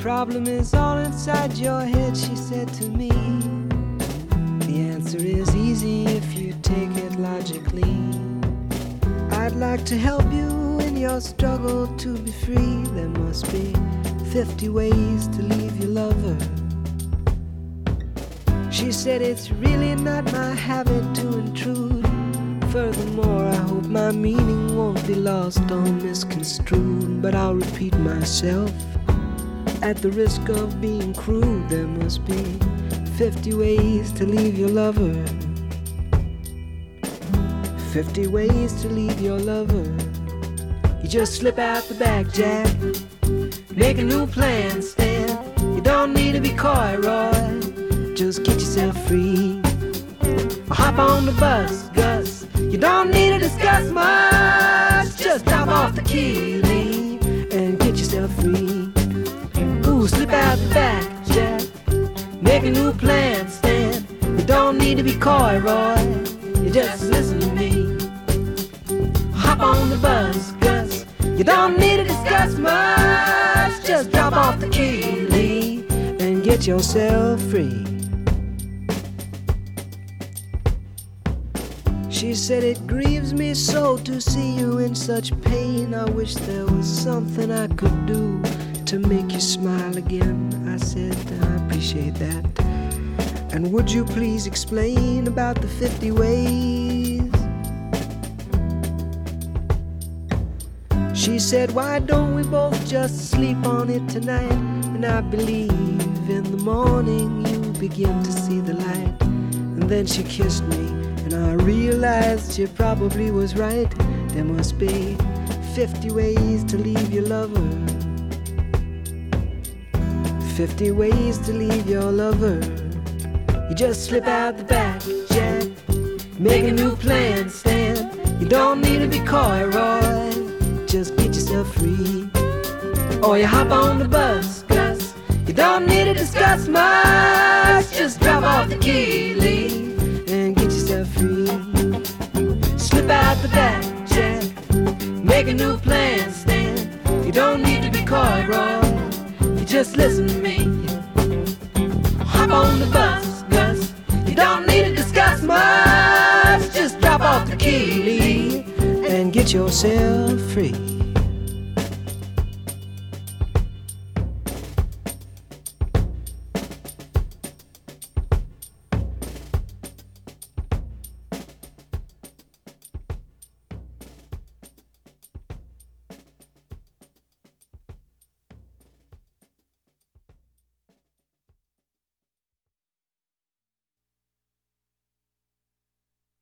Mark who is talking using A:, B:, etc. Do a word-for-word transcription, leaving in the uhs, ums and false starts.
A: problem is all inside your head, she said to me. The answer is easy if you take it logically. I'd like to help you in your struggle to be free. There must be fifty ways to leave your lover. She said it's really not my habit to intrude. Furthermore, I hope my meaning won't be lost or misconstrued. But I'll repeat myself at the risk of being crude. There must be fifty ways to leave your lover. Fifty ways to leave your lover. You just slip out the back, Jack. Make a new plan, Stan. You don't need to be coy, Roy. Just get yourself free. Or hop on the bus, Gus. You don't need to discuss much. Just drop off the key, Lee, and get yourself free. Ooh, slip out the back, Jack. Make a new plan, Stan. You don't need to be coy, Roy. You just listen to me. Hop on the bus, Gus. You don't need to discuss much. Just drop off the key, Lee, and get yourself free. She said, it grieves me so to see you in such pain. I wish there was something I could do to make you smile again. I said, I appreciate that. And would you please explain about the fifty ways? She said, why don't we both just sleep on it tonight? And I believe in the morning you begin to see the light. And then she kissed me, and I realized she probably was right. There must be fifty ways to leave your lover. Fifty ways to leave your lover. You just slip out the back, Jack. Make a new plan, Stan. You don't need to be coy, Roy. Just get yourself free. Or you hop on the bus, Gus. You don't need to discuss much. Just drop off the key, Lee, and get yourself free. Slip out the back, Jack. Make a new plan, Stan. You don't need to be coy, Roy. You just listen to me. Hop on the bus, Gus. You don't need to discuss much. Just drop off the key, Lee, and get yourself free.